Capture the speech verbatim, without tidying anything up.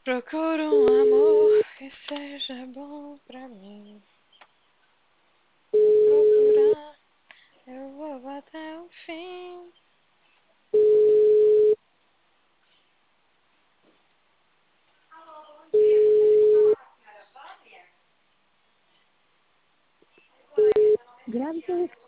Procuro um amor que seja bom pra mim. Vou procurar, eu vou até o fim. Grave